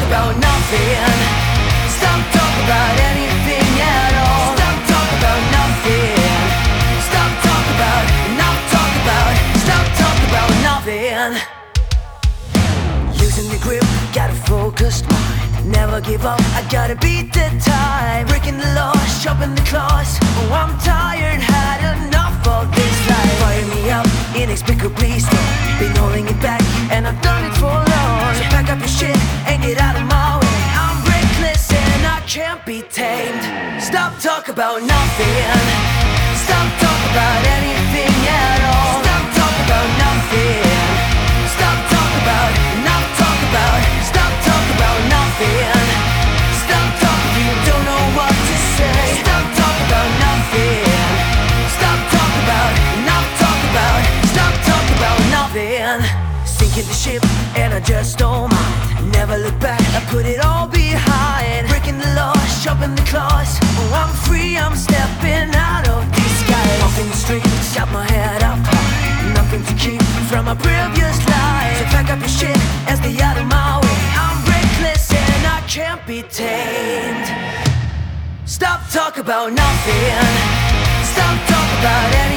about nothing. Stop talk about anything at all. Stop talk about nothing. Stop talk about, not talk about. Stop talk about nothing. Losing the grip, got a focused mind. Never give up, I gotta beat the time. Breaking the law, sharpen the claws. Oh, I'm tired, had enough of this life. Fire me up, inexplicably strong. Been holding it back, and I've done it for long. So pack up your shit and get out of my way. I'm reckless and I can't be tamed. Stop talk about nothing. Stop talk about anything at all. Stop talk about nothing. Stop talk about, not talk about. Stop talk about nothing. Stop talk if you don't know what to say. Stop talk about nothing. Stop talk about, not talk about. Stop talk about nothing. Sinking the ship and I just don't mind. Never look back, I put it all behind. Breaking the law, sharpen the claws. Oh, I'm free, I'm stepping out of this sky. Off in the street, shot my head up high. Nothing to keep from my previous life. So pack up your shit and stay out of my way. I'm reckless and I can't be tamed. Stop talk about nothing. Stop talk about it.